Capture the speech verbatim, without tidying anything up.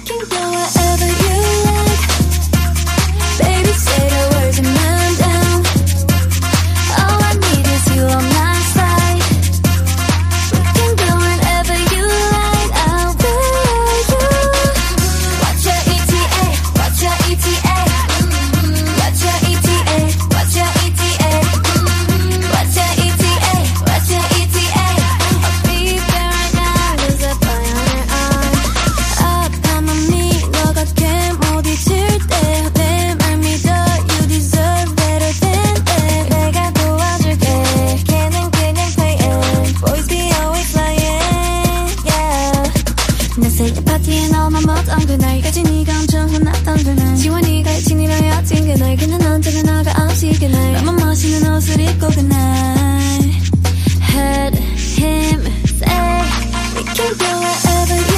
can go wherever you like. Baby, say the words and I'm down. All I need is you on my side. We can go whenever you like. I'll be you. Watch your E T A, watch your E T A. Watch your E T A, watch your E T A. Watch your E T A, watch your E T A. I'll be there right now, cause I fly on your arm. Up, I'm on me, 너가 캠 어디 칠 때. 내 말 믿어, you deserve better than that. 내가 도와줄게, 걔는 그냥 playing. Boys be always flying, yeah. 내 생일 파티에 너만 못한 그날까지 네가 엄청 혼났던 그날. 지원이가 친이라였진 그날. 걔는 언제나 너가 없이 그날. 나만 멋있는 옷을 입고 그날. Heard him say we can go wherever